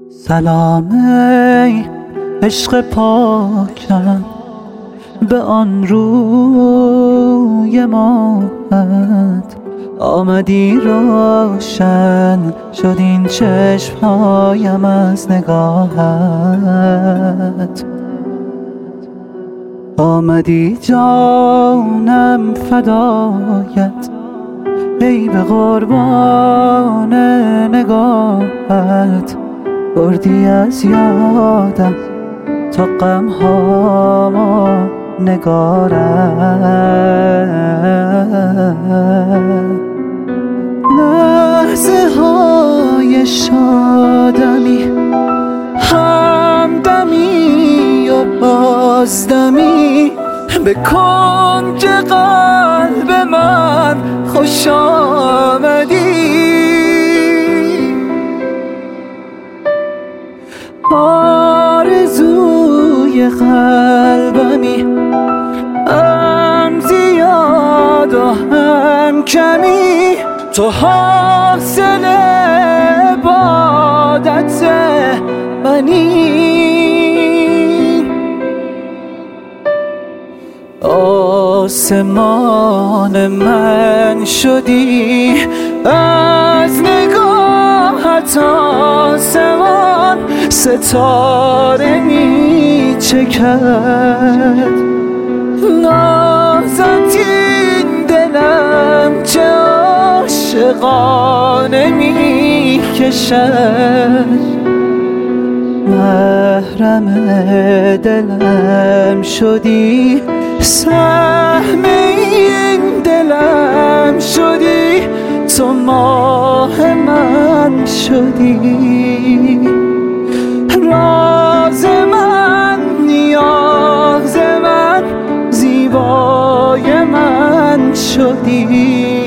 سلام ای عشق پاکم به آن روی ماهت، آمدی روشن شد این چشمهایم از نگاهت، آمدی جانم فدایت ای به قربان نگاهت، بردی از یادم تا غم‌هامو نگارم. لحظه های شادمی، همدمی و بازدمی، به کنج قلب من خوش آمدی. آرزوی قلبمی، هم زیاد و هم کمی، تو حاصل عبادت منی. آسمان من شدی از نگاهت، آسمان ستاره می چکد، نازت این دلم چه عاشقانه می کشد. محرم دلم شدی، سهم این دلم شدی، تو ماه من شدی، راز من، نیاز من، زیبای من شدی.